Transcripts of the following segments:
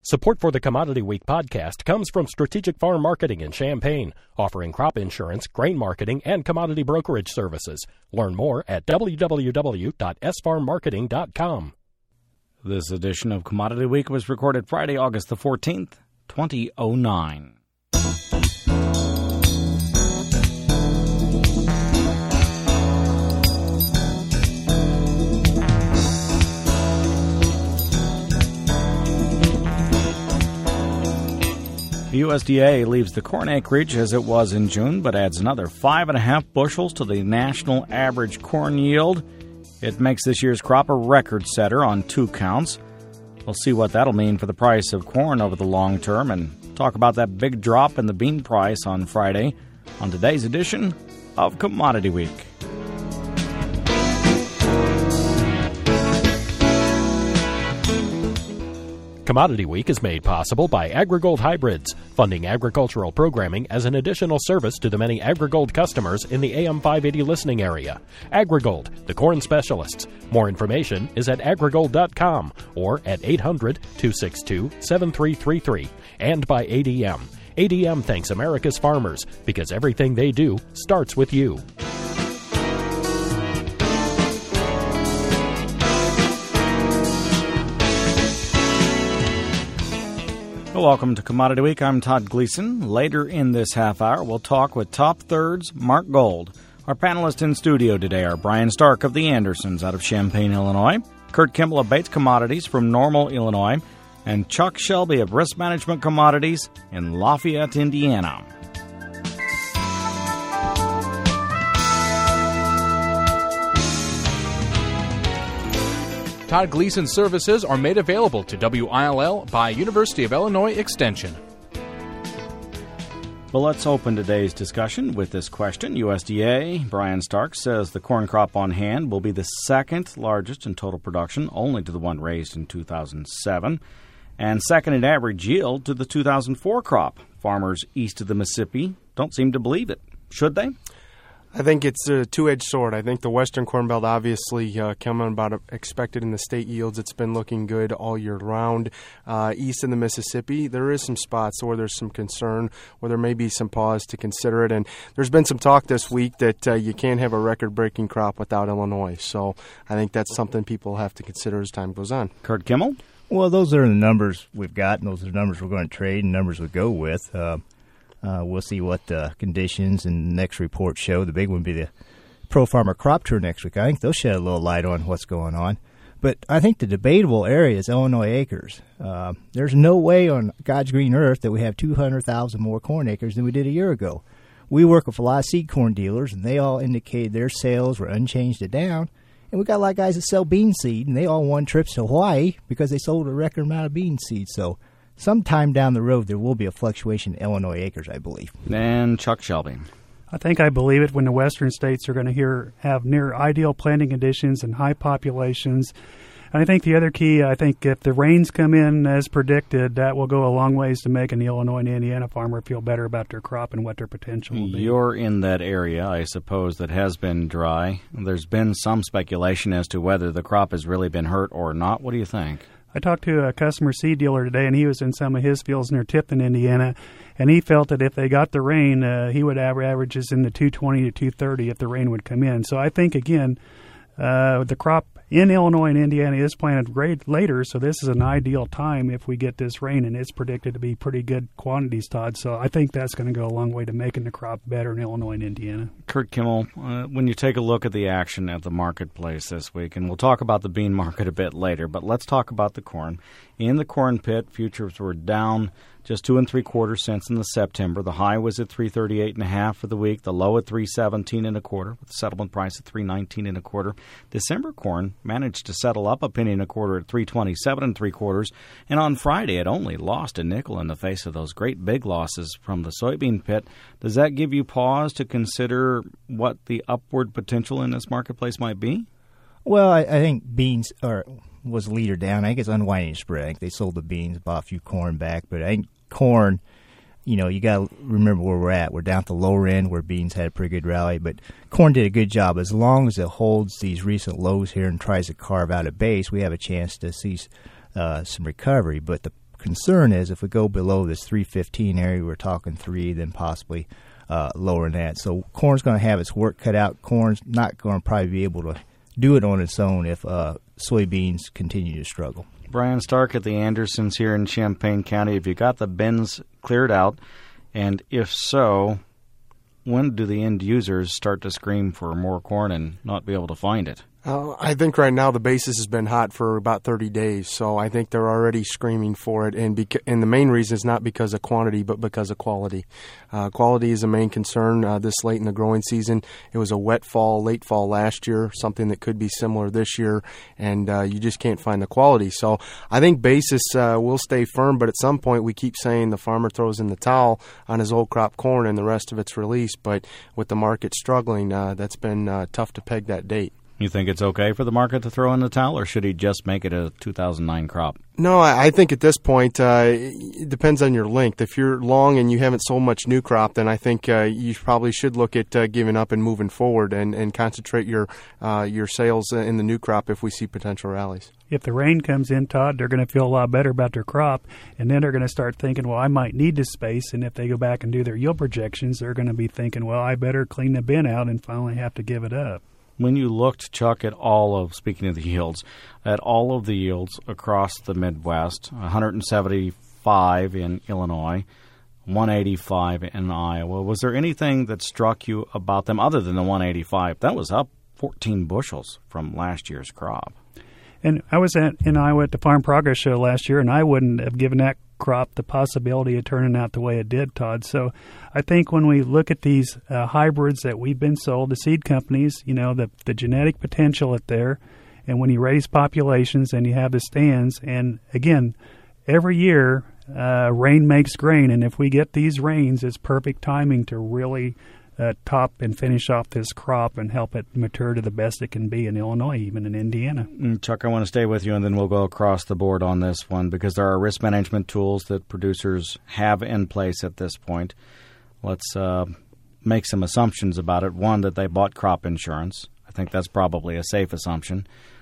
Support for the Commodity Week podcast comes from Strategic Farm Marketing in Champaign, offering crop insurance, grain marketing, and commodity brokerage services. Learn more at www.sfarmmarketing.com. This edition of Commodity Week was recorded Friday, August the 14th, 2009. The USDA leaves the corn acreage as it was in June, but adds another 5.5 bushels to the national average corn yield. It makes this year's crop a record setter on 2 counts. We'll see what that'll mean for the price of corn over the long term and talk about that big drop in the bean price on Friday on today's edition of Commodity Week. Commodity Week is made possible by AgriGold Hybrids, funding agricultural programming as an additional service to the many AgriGold customers in the AM 580 listening area. AgriGold, the corn specialists. More information is at agrigold.com or at 800-262-7333. And by ADM. ADM thanks America's farmers because everything they do starts with you. Welcome to Commodity Week. I'm Todd Gleason. Later in this half hour, we'll talk with Top Thirds Mark Gold. Our panelists in studio today are Brian Stark of the Andersons out of Champaign, Illinois, Kurt Kimball of Bates Commodities from Normal, Illinois, and Chuck Shelby of Risk Management Commodities in Lafayette, Indiana. Todd Gleason services are made available to WILL by University of Illinois Extension. Well, let's open today's discussion with this question. USDA, Brian Stark, says the corn crop on hand will be the second largest in total production, only to the one raised in 2007, and second in average yield to the 2004 crop. Farmers east of the Mississippi don't seem to believe it. Should they? I think it's a two-edged sword. I think the Western Corn Belt obviously coming about expected in the state yields. It's been looking good all year round. East of the Mississippi, there is some spots where there's some concern, where there may be some pause to consider it. And there's been some talk this week that you can't have a record-breaking crop without Illinois. So I think that's something people have to consider as time goes on. Kurt Kimmel? Well, those are the numbers we've got, and those are the numbers we're going to trade and numbers we go with. We'll see what the conditions and the next report show. The big one will be the Pro Farmer Crop Tour next week. I think they'll shed a little light on what's going on. But I think the debatable area is Illinois acres. There's no way on God's green earth that we have 200,000 more corn acres than we did a year ago. We work with a lot of seed corn dealers, and they all indicated their sales were unchanged to down. And we got a lot of guys that sell bean seed, and they all won trips to Hawaii because they sold a record amount of bean seed. So sometime down the road, there will be a fluctuation in Illinois acres, I believe. And Chuck Shelby. I think I believe it when the western states are going to have near ideal planting conditions and high populations. And I think the other key, I think if the rains come in as predicted, that will go a long ways to making the Illinois and Indiana farmer feel better about their crop and what their potential will be. You're in that area, I suppose, that has been dry. There's been some speculation as to whether the crop has really been hurt or not. What do you think? I talked to a customer seed dealer today, and he was in some of his fields near Tipton, Indiana, and he felt that if they got the rain, he would have averages in the 220 to 230 if the rain would come in. So I think, again, the crop in Illinois and Indiana is planted great later, so this is an ideal time if we get this rain, and it's predicted to be pretty good quantities, Todd. So I think that's going to go a long way to making the crop better in Illinois and Indiana. Kurt Kimmel, when you take a look at the action at the marketplace this week, and we'll talk about the bean market a bit later, but let's talk about the corn. In the corn pit, futures were down just 2 3/4 cents in the September. The high was at 338.5 for the week. The low at 317 1/4, with the settlement price at 319 1/4. December corn managed to settle up a penny and a quarter at 327 3/4, and on Friday it only lost a nickel in the face of those great big losses from the soybean pit. Does that give you pause to consider what the upward potential in this marketplace might be? Well, I think beans was leader down. I think it's unwinding spread. I think they sold the beans, bought a few corn back, but I think corn, you got to remember where we're at. We're down at the lower end where beans had a pretty good rally, but corn did a good job. As long as it holds these recent lows here and tries to carve out a base, we have a chance to see some recovery. But the concern is if we go below this 315 area, we're talking 3, then possibly lower than that. So corn's going to have its work cut out. Corn's not going to probably be able to do it on its own if soybeans continue to struggle. Brian Stark at the Andersons here in Champaign County. Have you got the bins cleared out? And if so, when do the end users start to scream for more corn and not be able to find it? I think right now the basis has been hot for about 30 days, so I think they're already screaming for it. And the main reason is not because of quantity, but because of quality. Quality is the main concern this late in the growing season. It was a wet fall, late fall last year, something that could be similar this year, and you just can't find the quality. So I think basis will stay firm, but at some point we keep saying the farmer throws in the towel on his old crop corn and the rest of it's released. But with the market struggling, that's been tough to peg that date. You think it's okay for the market to throw in the towel, or should he just make it a 2009 crop? No, I think at this point it depends on your length. If you're long and you haven't sold much new crop, then I think you probably should look at giving up and moving forward and concentrate your sales in the new crop if we see potential rallies. If the rain comes in, Todd, they're going to feel a lot better about their crop, and then they're going to start thinking, well, I might need this space, and if they go back and do their yield projections, they're going to be thinking, well, I better clean the bin out and finally have to give it up. When you looked, Chuck, at speaking of the yields, at all of the yields across the Midwest, 175 in Illinois, 185 in Iowa, was there anything that struck you about them other than the 185? That was up 14 bushels from last year's crop. And I was in Iowa at the Farm Progress Show last year, and I wouldn't have given that crop the possibility of turning out the way it did, Todd. So I think when we look at these hybrids that we've been sold to seed companies, the genetic potential is there, and when you raise populations and you have the stands, and again, every year rain makes grain, and if we get these rains, it's perfect timing to really top and finish off this crop and help it mature to the best it can be in Illinois, even in Indiana. Chuck, I want to stay with you, and then we'll go across the board on this one because there are risk management tools that producers have in place at this point. Let's make some assumptions about it. One, that they bought crop insurance. I think that's probably a safe assumption.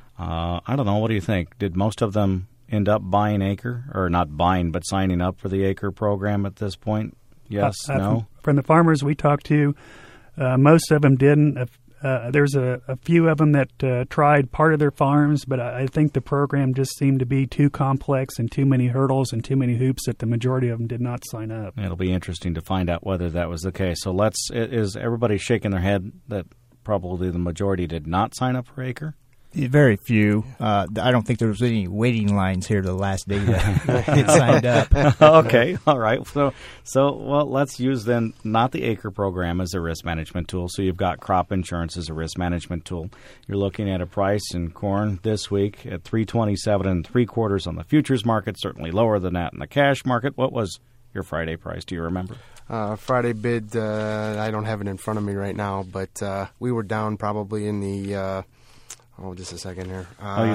I don't know. What do you think? Did most of them end up buying Acre, or not buying, but signing up for the Acre program at this point? Yes, no? From the farmers we talked to, most of them didn't. There's a few of them that tried part of their farms, but I think the program just seemed to be too complex and too many hurdles and too many hoops that the majority of them did not sign up. It'll be interesting to find out whether that was the case. So is everybody shaking their head that probably the majority did not sign up for Acre? Very few. I don't think there was any waiting lines here the last day that it signed up. Okay, all right. So let's use then not the Acre program as a risk management tool. So you've got crop insurance as a risk management tool. You're looking at a price in corn this week at $3.27 3/4 on the futures market, certainly lower than that in the cash market. What was your Friday price? Do you remember? Friday bid, I don't have it in front of me right now, but we were down probably in the just a second here.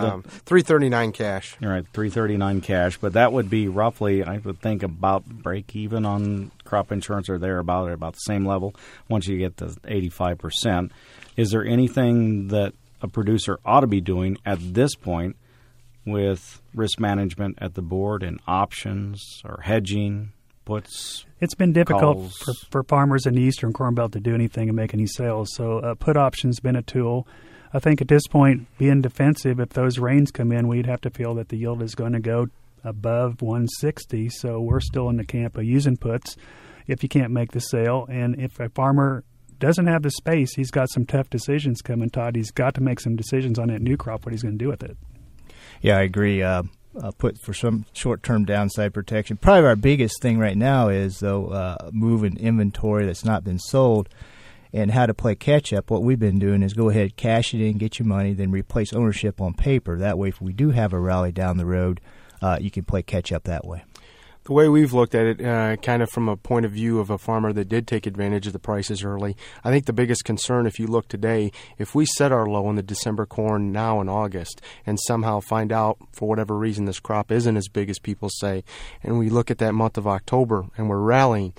$3.39 cash. All right, $3.39 cash, but that would be roughly, I would think, about break even on crop insurance, or they're about the same level once you get to 85%. Is there anything that a producer ought to be doing at this point with risk management at the board and options or hedging, puts? It's been difficult for farmers in the Eastern Corn Belt to do anything and make any sales, so put option's been a tool. I think at this point, being defensive, if those rains come in, we'd have to feel that the yield is going to go above 160. So we're still in the camp of using puts if you can't make the sale. And if a farmer doesn't have the space, he's got some tough decisions coming, Todd. He's got to make some decisions on that new crop, what he's going to do with it. Yeah, I agree. Put for some short-term downside protection. Probably our biggest thing right now is, though, moving inventory that's not been sold. And how to play catch-up, what we've been doing is go ahead, cash it in, get your money, then replace ownership on paper. That way, if we do have a rally down the road, you can play catch-up that way. The way we've looked at it, kind of from a point of view of a farmer that did take advantage of the prices early, I think the biggest concern, if you look today, if we set our low in the December corn now in August and somehow find out, for whatever reason, this crop isn't as big as people say, and we look at that month of October and we're rallying,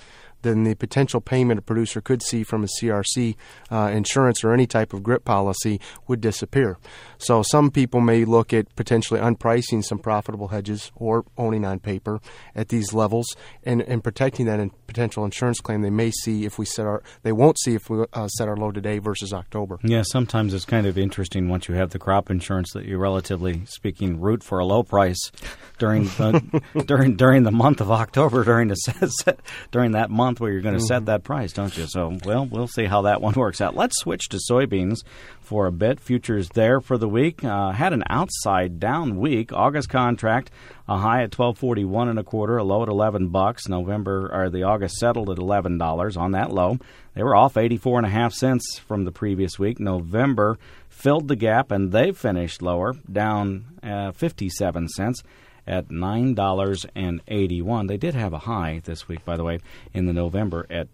then the potential payment a producer could see from a CRC insurance or any type of GRIP policy would disappear. So some people may look at potentially unpricing some profitable hedges or owning on paper at these levels and protecting that potential insurance claim they may see if we they won't see if we set our low today versus October. Yeah, sometimes it's kind of interesting once you have the crop insurance that you, relatively speaking, root for a low price during the month of October, during that month where you're going to set that price, don't you? So, well, we'll see how that one works out. Let's switch to soybeans for a bit. Futures there for the week had an outside down week. August contract a high at $12.41 and a quarter, a low at $11. The August settled at $11 on that low. They were off 84.5 cents from the previous week. November filled the gap, and they finished lower, down 57 cents at $9.81. They did have a high this week, by the way, in the November at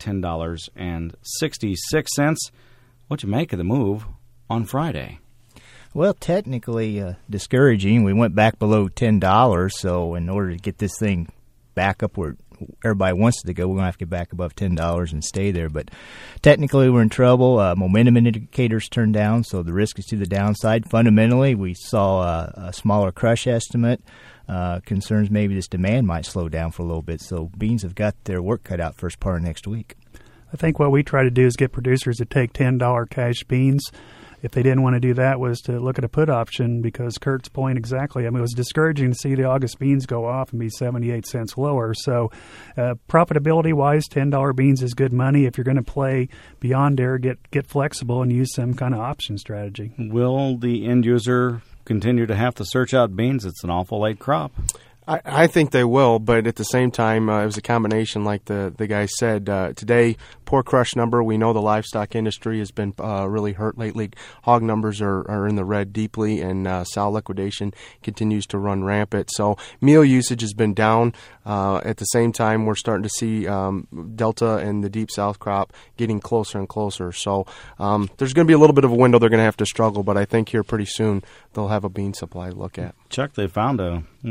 $10.66. What'd you make of the move on Friday? Well, technically discouraging. We went back below $10, so in order to get this thing back up where everybody wants it to go, we're going to have to get back above $10 and stay there. But technically, we're in trouble. Momentum indicators turned down, so the risk is to the downside. Fundamentally, we saw a smaller crush estimate. Concerns maybe this demand might slow down for a little bit, so beans have got their work cut out first part of next week. I think what we try to do is get producers to take $10 cash beans. If they didn't want to do that, was to look at a put option, because Kurt's point exactly. I mean, it was discouraging to see the August beans go off and be 78 cents lower. So profitability-wise, $10 beans is good money. If you're going to play beyond there, get flexible and use some kind of option strategy. Will the end user continue to have to search out beans? It's an awful late crop. I think they will, but at the same time, it was a combination, like the guy said. Today, poor crush number. We know the livestock industry has been really hurt lately. Hog numbers are in the red deeply, and sow liquidation continues to run rampant. So meal usage has been down. At the same time, we're starting to see Delta and the Deep South crop getting closer and closer. So there's going to be a little bit of a window they're going to have to struggle, but I think here pretty soon they'll have a bean supply to look at. Chuck, they found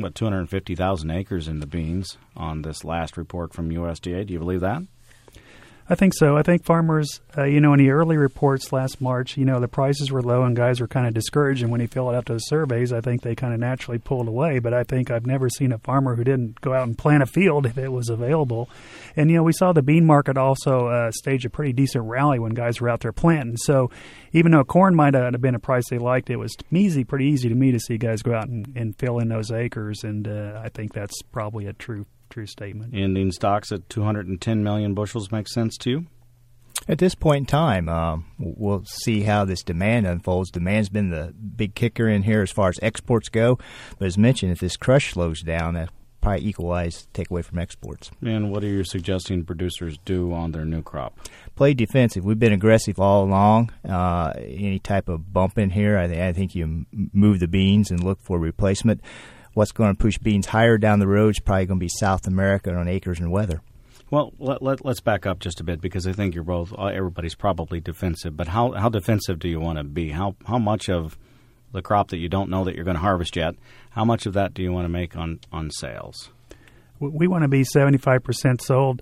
250,000 acres in the beans on this last report from USDA. Do you believe that? I think so. I think farmers, in the early reports last March, the prices were low and guys were kind of discouraged. And when he filled out those surveys, I think they kind of naturally pulled away. But I think I've never seen a farmer who didn't go out and plant a field if it was available. And, we saw the bean market also stage a pretty decent rally when guys were out there planting. So even though corn might have been a price they liked, it was pretty easy to me to see guys go out and fill in those acres. And I think that's probably a true statement. Ending stocks at 210 million bushels makes sense to you? At this point in time, we'll see how this demand unfolds. Demand's been the big kicker in here as far as exports go. But as mentioned, if this crush slows down, that probably equalize takeaway from exports. And what are you suggesting producers do on their new crop? Play defensive. We've been aggressive all along. Any type of bump in here, I think you move the beans and look for replacement. What's going to push beans higher down the road is probably going to be South America on acres and weather. Well, let's back up just a bit, because I think everybody's probably defensive. But how defensive do you want to be? How much of the crop that you don't know that you're going to harvest yet, how much of that do you want to make on sales? We want to be 75% sold.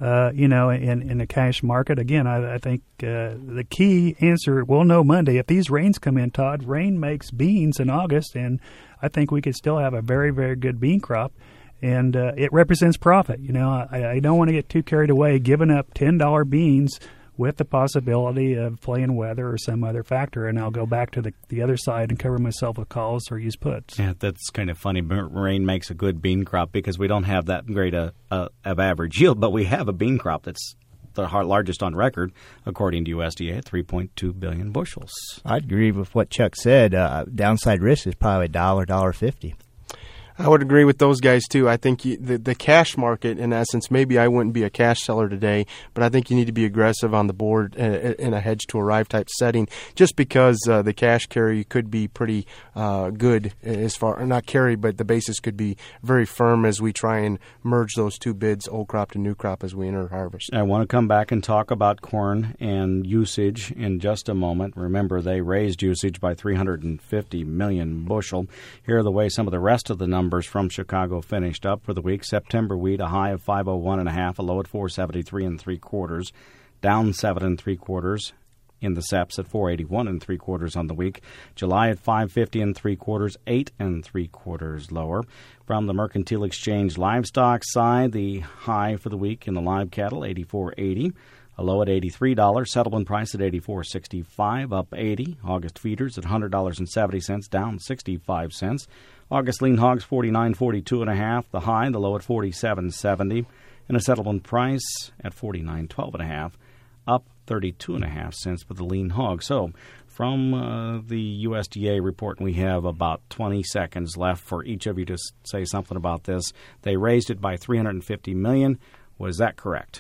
In the cash market. Again, I think the key answer, we'll know Monday. If these rains come in, Todd, rain makes beans in August, and I think we could still have a very, very good bean crop, and it represents profit. I don't want to get too carried away giving up $10 beans with the possibility of playing weather or some other factor, and I'll go back to the other side and cover myself with calls or use puts. Yeah, that's kind of funny. Rain makes a good bean crop because we don't have that great of average yield, but we have a bean crop that's the largest on record, according to USDA, at 3.2 billion bushels. I'd agree with what Chuck said. Downside risk is probably $1.50. I would agree with those guys, too. I think the cash market, in essence, maybe I wouldn't be a cash seller today, but I think you need to be aggressive on the board in a hedge to arrive type setting, just because the cash carry could be pretty good as far, not carry, but the basis could be very firm as we try and merge those two bids, old crop to new crop, as we enter harvest. I want to come back and talk about corn and usage in just a moment. Remember, they raised usage by 350 million bushel. Here are the way some of the rest of the numbers numbers from Chicago finished up for the week. September wheat, a high of 501.5, a low at 473 3/4, down 7 3/4 in the SEPs at 481 3/4 on the week. July at 550 3/4, 8 3/4 lower. From the Mercantile Exchange livestock side, the high for the week in the live cattle, 84.80. A low at $83. Settlement price at $84.65, up 80. August feeders at $100.70, down 65 cents. August lean hogs, $49.42.5. The high, the low at $47.70. And a settlement price at $49.12.5, up 32.5 cents for the lean hog. So from the USDA report, we have about 20 seconds left for each of you to say something about this. They raised it by $350 million. Was that correct?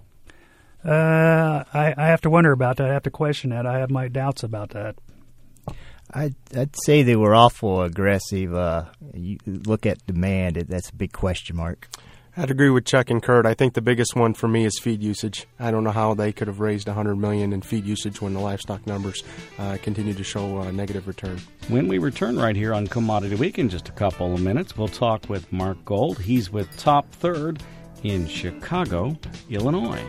I have to wonder about that. I have to question that. I have my doubts about that. I'd say they were awful aggressive. You look at demand; that's a big question mark. I'd agree with Chuck and Kurt. I think the biggest one for me is feed usage. I don't know how they could have raised $100 million in feed usage when the livestock numbers continue to show a negative return. When we return right here on Commodity Week in just a couple of minutes, we'll talk with Mark Gold. He's with Top Third in Chicago, Illinois.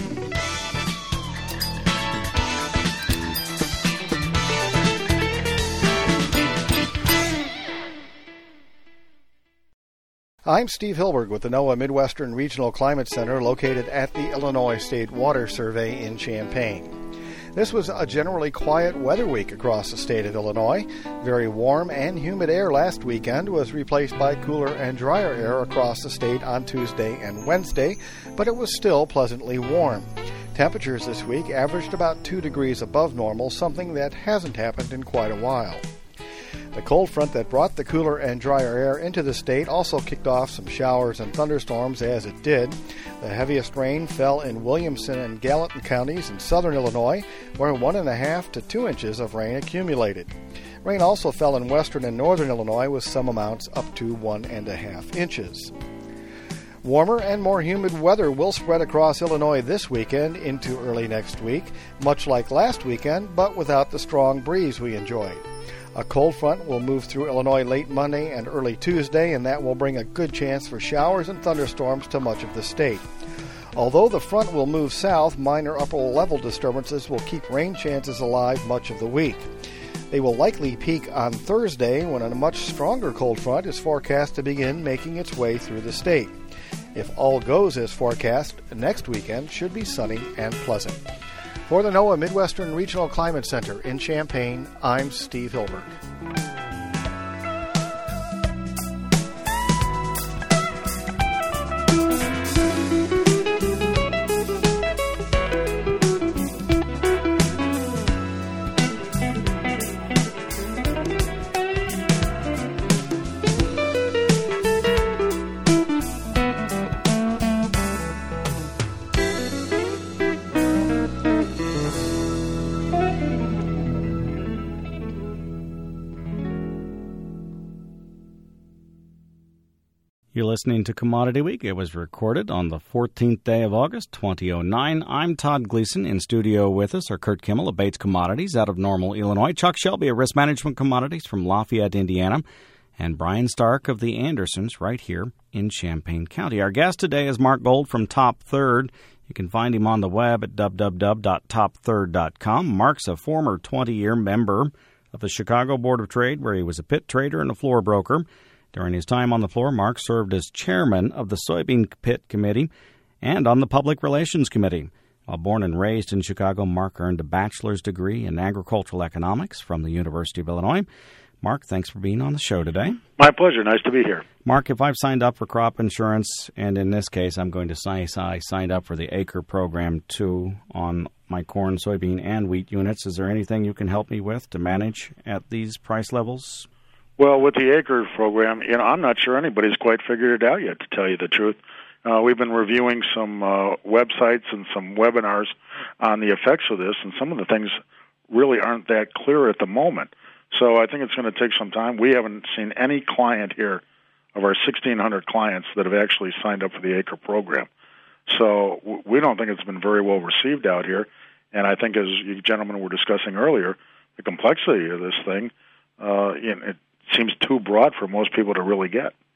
I'm Steve Hilberg with the NOAA Midwestern Regional Climate Center located at the Illinois State Water Survey in Champaign. This was a generally quiet weather week across the state of Illinois. Very warm and humid air last weekend was replaced by cooler and drier air across the state on Tuesday and Wednesday, but it was still pleasantly warm. Temperatures this week averaged about 2 degrees above normal, something that hasn't happened in quite a while. The cold front that brought the cooler and drier air into the state also kicked off some showers and thunderstorms as it did. The heaviest rain fell in Williamson and Gallatin counties in southern Illinois, where 1.5 to 2 inches of rain accumulated. Rain also fell in western and northern Illinois with some amounts up to 1.5 inches. Warmer and more humid weather will spread across Illinois this weekend into early next week, much like last weekend, but without the strong breeze we enjoyed. A cold front will move through Illinois late Monday and early Tuesday, and that will bring a good chance for showers and thunderstorms to much of the state. Although the front will move south, minor upper-level disturbances will keep rain chances alive much of the week. They will likely peak on Thursday when a much stronger cold front is forecast to begin making its way through the state. If all goes as forecast, next weekend should be sunny and pleasant. For the NOAA Midwestern Regional Climate Center in Champaign, I'm Steve Hilberg. You're listening to Commodity Week. It was recorded on the 14th day of August, 2009. I'm Todd Gleason. In studio with us are Kurt Kimmel of Bates Commodities out of Normal, Illinois, Chuck Shelby of Risk Management Commodities from Lafayette, Indiana, and Brian Stark of the Andersons right here in Champaign County. Our guest today is Mark Gold from Top Third. You can find him on the web at www.topthird.com. Mark's a former 20-year member of the Chicago Board of Trade, where he was a pit trader and a floor broker. During his time on the floor, Mark served as chairman of the Soybean Pit Committee and on the Public Relations Committee. While born and raised in Chicago, Mark earned a bachelor's degree in agricultural economics from the University of Illinois. Mark, thanks for being on the show today. My pleasure. Nice to be here. Mark, if I've signed up for crop insurance, and in this case I'm going to say I signed up for the ACRE program too on my corn, soybean, and wheat units, is there anything you can help me with to manage at these price levels? Well, with the ACRE program, I'm not sure anybody's quite figured it out yet, to tell you the truth. We've been reviewing some websites and some webinars on the effects of this, and some of the things really aren't that clear at the moment. So I think it's going to take some time. We haven't seen any client here of our 1,600 clients that have actually signed up for the ACRE program. So we don't think it's been very well received out here. And I think, as you gentlemen were discussing earlier, the complexity of this thing, it seems too broad for most people to really get.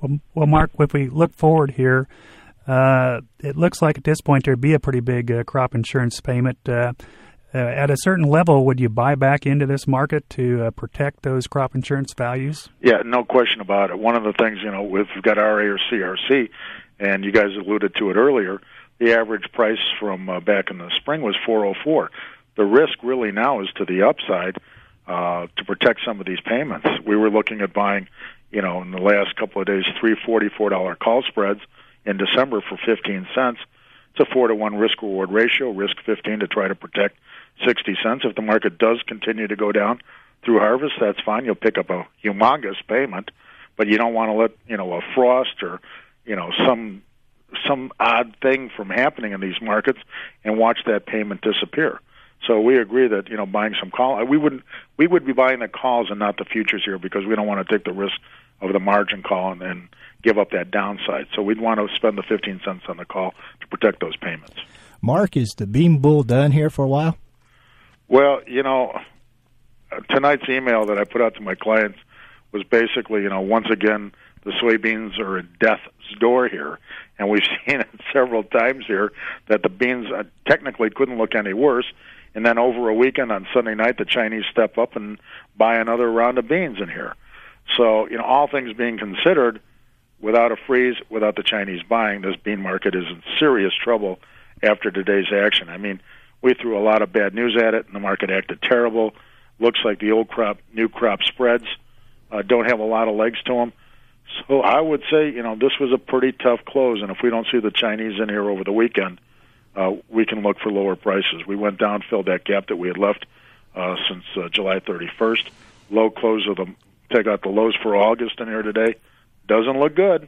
Well, Mark, if we look forward here, it looks like at this point there'd be a pretty big crop insurance payment. At a certain level, would you buy back into this market to protect those crop insurance values? Yeah, no question about it. One of the things, we've got RA or CRC, and you guys alluded to it earlier, the average price from back in the spring was $4.04. The risk really now is to the upside to protect some of these payments. We were looking at buying, in the last couple of days, $3.44 call spreads in December for 15 cents. It's a 4-to-1 risk-reward ratio, risk 15 to try to protect 60 cents. If the market does continue to go down through harvest, that's fine. You'll pick up a humongous payment, but you don't want to let, a frost or, some odd thing from happening in these markets and watch that payment disappear. So we agree that, buying some call, we would be buying the calls and not the futures here because we don't want to take the risk of the margin call and give up that downside. So we'd want to spend the 15 cents on the call to protect those payments. Mark, is the bean bull done here for a while? Well, tonight's email that I put out to my clients was basically, once again, the soybeans are at death's door here. And we've seen it several times here that the beans technically couldn't look any worse. And then over a weekend on Sunday night, the Chinese step up and buy another round of beans in here. So, all things being considered, without a freeze, without the Chinese buying, this bean market is in serious trouble after today's action. I mean, we threw a lot of bad news at it, and the market acted terrible. Looks like the old crop, new crop spreads don't have a lot of legs to them. So I would say, this was a pretty tough close, and if we don't see the Chinese in here over the weekend, we can look for lower prices. We went down, filled that gap that we had left since July 31st. Low close of them. Take out the lows for August in here today. Doesn't look good.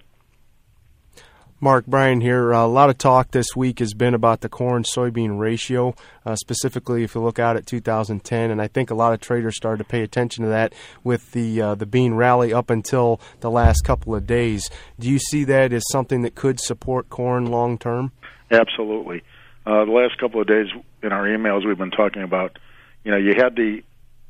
Mark, Brian here. A lot of talk this week has been about the corn-soybean ratio, specifically if you look out at 2010, and I think a lot of traders started to pay attention to that with the bean rally up until the last couple of days. Do you see that as something that could support corn long-term? Absolutely. The last couple of days in our emails we've been talking about, you had the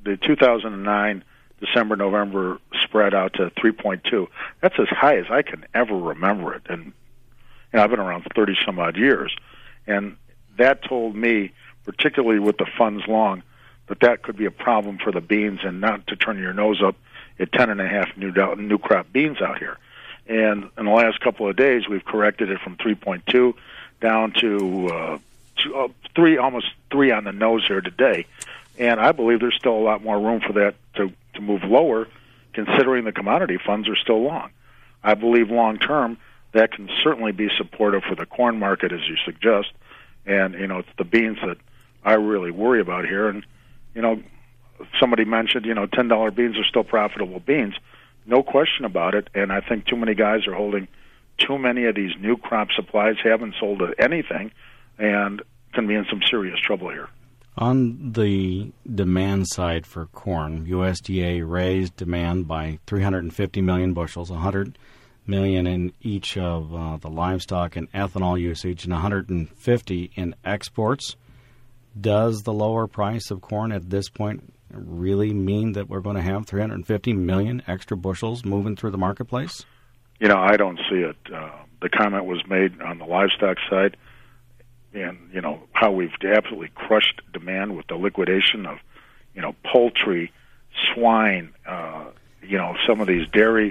2009 December-November spread out to 3.2. That's as high as I can ever remember it, and I've been around for 30-some-odd years, and that told me, particularly with the funds long, that could be a problem for the beans and not to turn your nose up at 10.5 new crop beans out here. And in the last couple of days, we've corrected it from 3.2 down to 3, almost 3 on the nose here today. And I believe there's still a lot more room for that to move lower, considering the commodity funds are still long. I believe long-term, that can certainly be supportive for the corn market, as you suggest. And, it's the beans that I really worry about here. And, somebody mentioned, $10 beans are still profitable beans. No question about it. And I think too many guys are holding too many of these new crop supplies, haven't sold anything, and can be in some serious trouble here. On the demand side for corn, USDA raised demand by 350 million bushels, 100 million in each of the livestock and ethanol usage, and 150 in exports. Does the lower price of corn at this point really mean that we're going to have 350 million extra bushels moving through the marketplace? I don't see it. The comment was made on the livestock side, and, how we've absolutely crushed demand with the liquidation of, poultry, swine, some of these dairy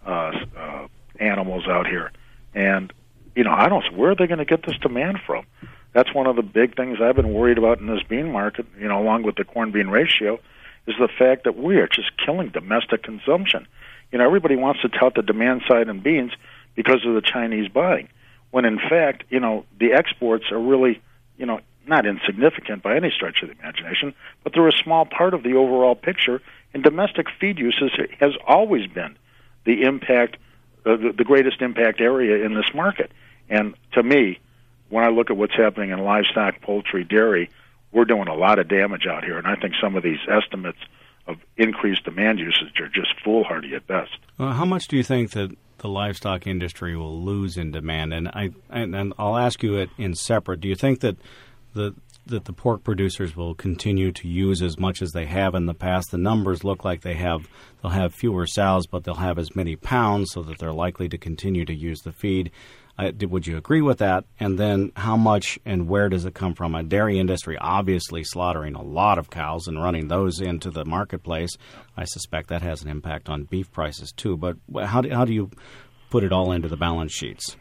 animals out here. And, I don't see where are they going to get this demand from? That's one of the big things I've been worried about in this bean market, along with the corn-bean ratio, is the fact that we are just killing domestic consumption. Everybody wants to tout the demand side in beans because of the Chinese buying, when in fact, the exports are really, not insignificant by any stretch of the imagination, but they're a small part of the overall picture, and domestic feed uses has always been the impact, the greatest impact area in this market. And to me, when I look at what's happening in livestock, poultry, dairy, we're doing a lot of damage out here, and I think some of these estimates of increased demand usage are just foolhardy at best. How much do you think that the livestock industry will lose in demand? And I'll ask you it in separate. Do you think that the that the pork producers will continue to use as much as they have in the past. The numbers look like they'll have fewer sows, but they'll have as many pounds, so that they're likely to continue to use the feed. Would you agree with that? And then how much and where does it come from? A dairy industry obviously slaughtering a lot of cows and running those into the marketplace. I suspect that has an impact on beef prices too. But how do you put it all into the balance sheets?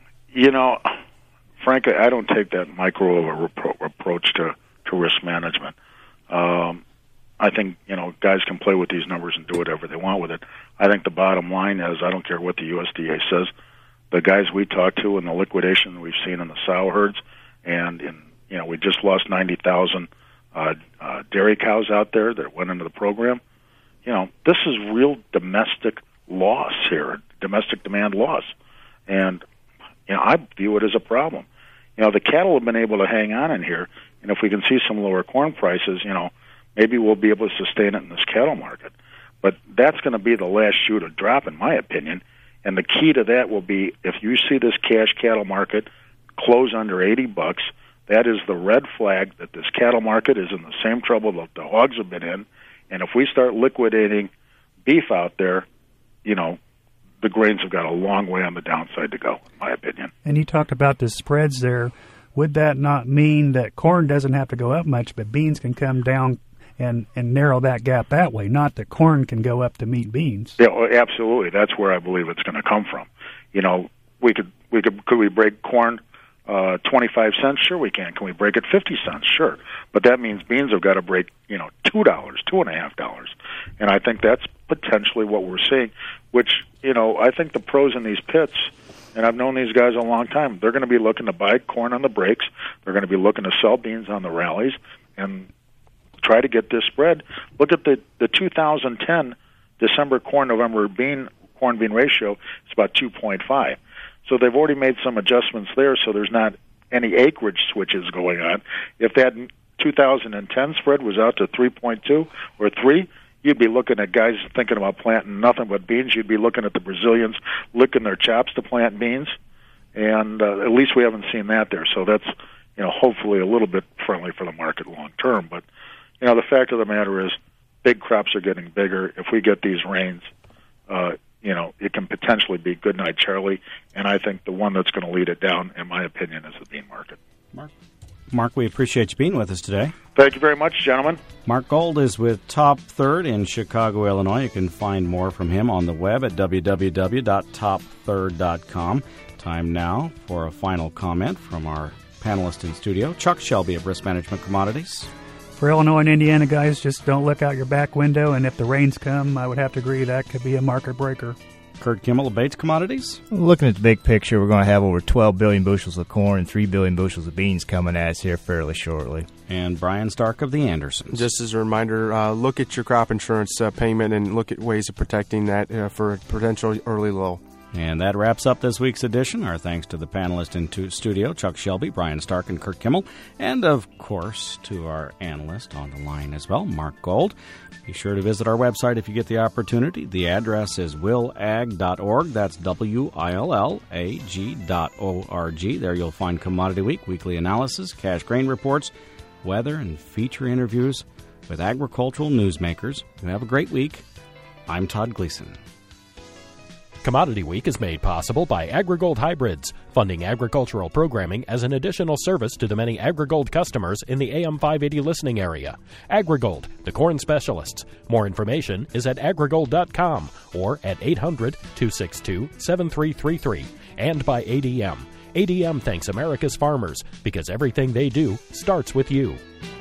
Frankly, I don't take that micro of a approach to risk management. I think, guys can play with these numbers and do whatever they want with it. I think the bottom line is, I don't care what the USDA says, the guys we talk to and the liquidation we've seen in the sow herds, and we just lost 90,000 dairy cows out there that went into the program. This is real domestic loss here, domestic demand loss. And, I view it as a problem. The cattle have been able to hang on in here, and if we can see some lower corn prices, maybe we'll be able to sustain it in this cattle market. But that's going to be the last shoe to drop, in my opinion. And the key to that will be, if you see this cash cattle market close under $80, that is the red flag that this cattle market is in the same trouble that the hogs have been in. And if we start liquidating beef out there, the grains have got a long way on the downside to go, in my opinion. And you talked about the spreads there. Would that not mean that corn doesn't have to go up much, but beans can come down and narrow that gap that way, not that corn can go up to meet beans? Yeah, absolutely. That's where I believe it's going to come from. Could we break corn 25 cents? Sure we can. Can we break it 50 cents? Sure. But that means beans have got to break, $2, $2.50. And I think that's potentially what we're seeing, which, I think the pros in these pits, and I've known these guys a long time, they're going to be looking to buy corn on the breaks. They're going to be looking to sell beans on the rallies and try to get this spread. Look at the 2010 December corn-November corn bean ratio. It's about 2.5. So they've already made some adjustments there, so there's not any acreage switches going on. If that 2010 spread was out to 3.2 or 3, you'd be looking at guys thinking about planting nothing but beans. You'd be looking at the Brazilians licking their chops to plant beans, and at least we haven't seen that there. So that's, hopefully a little bit friendly for the market long term. But, the fact of the matter is big crops are getting bigger. If we get these rains, it can potentially be good night, Charlie, and I think the one that's going to lead it down, in my opinion, is the bean market. Mark, we appreciate you being with us today. Thank you very much, gentlemen. Mark Gold is with Top Third in Chicago, Illinois. You can find more from him on the web at www.topthird.com. Time now for a final comment from our panelist in studio, Chuck Shelby of Risk Management Commodities. For Illinois and Indiana, guys, just don't look out your back window, and if the rains come, I would have to agree that could be a market breaker. Kurt Kimmel of Bates Commodities. Looking at the big picture, we're going to have over 12 billion bushels of corn and 3 billion bushels of beans coming at us here fairly shortly. And Brian Stark of the Andersons. Just as a reminder, look at your crop insurance payment and look at ways of protecting that for a potential early low. And that wraps up this week's edition. Our thanks to the panelists in studio, Chuck Shelby, Brian Stark, and Kurt Kimmel. And, of course, to our analyst on the line as well, Mark Gold. Be sure to visit our website if you get the opportunity. The address is willag.org. That's WILLAG.org. There you'll find Commodity Week, weekly analysis, cash grain reports, weather, and feature interviews with agricultural newsmakers. You have a great week. I'm Todd Gleason. Commodity Week is made possible by AgriGold Hybrids, funding agricultural programming as an additional service to the many AgriGold customers in the AM 580 listening area. AgriGold, the corn specialists. More information is at agrigold.com or at 800-262-7333. And by ADM. ADM thanks America's farmers because everything they do starts with you.